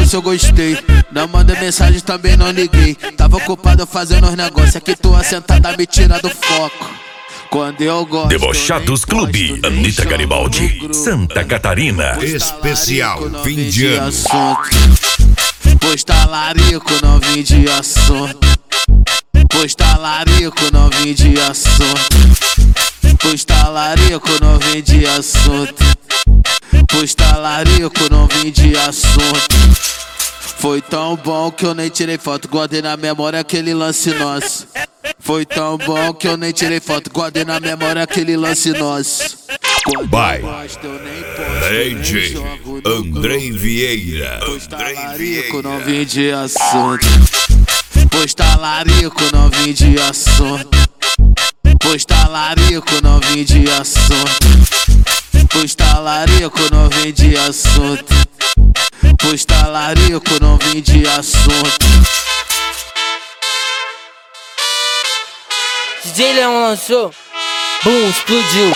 se eu gostei. Não mandei mensagem, também não liguei. Tava ocupado fazendo os negócios. Aqui tua sentada me tira do foco. Quando eu gosto, Debochados Clube, Anitta Garibaldi, Santa Catarina. Especial fim de ano. Pois talarico, não vim de assunto. Pois talarico, não vim de assunto. Pois talarico, não vim de assunto. Pois talarico, não vim de assunto. Foi tão bom que eu nem tirei foto, guardei na memória aquele lance nosso. Foi tão bom que eu nem tirei foto, guardei na memória aquele lance nosso. By DJ Andrei Vieira. Pois talarico, não vim de assunto. Pois talarico, não vim de assunto. Pois talarico, não vim de assunto. Pois talarico, não vim de assunto. Pois talarico, não vim de assunto. DJ Leão lançou, boom, explodiu.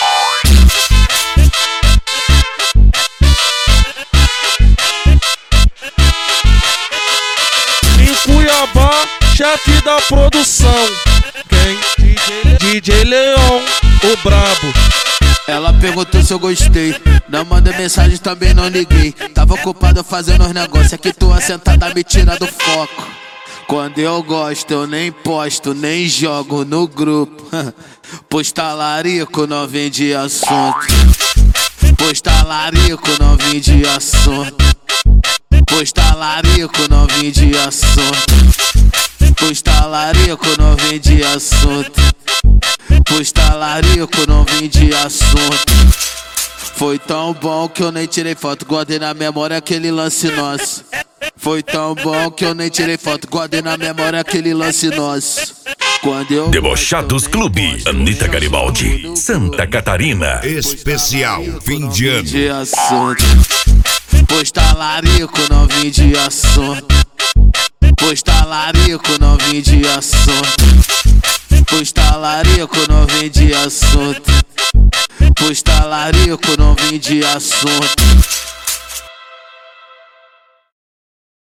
Em Cuiabá, chefe da produção. Quem? DJ Leão, o brabo. Ela perguntou se eu gostei. Não mandei mensagem, também não liguei. Tava ocupado fazendo os negócios. Aqui tua sentada me tira do foco. Quando eu gosto, eu nem posto, nem jogo no grupo. Pois talarico, não vem de assunto. Pois talarico, não vem de assunto. Pois talarico, não vem de assunto. Pois talarico, não vem de assunto. Pois talarico, não vem de assunto. Foi tão bom que eu nem tirei foto, guardei na memória aquele lance nosso. Foi tão bom que eu nem tirei foto, guardei na memória aquele lance nosso. Quando eu Debochados Clube, Anitta Garibaldi, Santa Catarina. Especial fim de ano. de assunto. Pois talarico, não vim de assunto. Pois talarico, não vim de assunto. Pois talarico, não vim de assunto. Pois talarico, não vim de assunto.